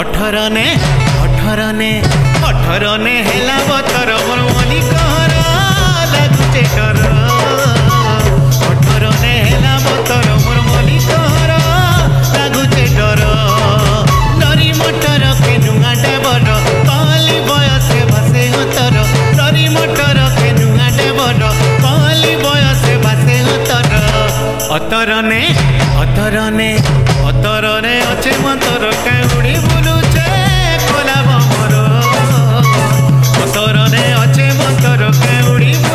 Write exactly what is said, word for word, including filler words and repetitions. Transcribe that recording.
अठर ने अठर ने अठर ने हेला बतर मोर मनी कहर लागुचे डर अठर ने हेला बतर मोर मनी कहर लागुचे डर डरी मटर के नुआ डेबर कहली बयसे भासे हतर डरी मटर के नुआ डेबर कहली बयसे भासे हतर अतर ने अतर ने अतर ने अच्छे मंतर कैउड़ी बुलुचे कोला बमर अतर ने अच्छे मंतर कैउड़ी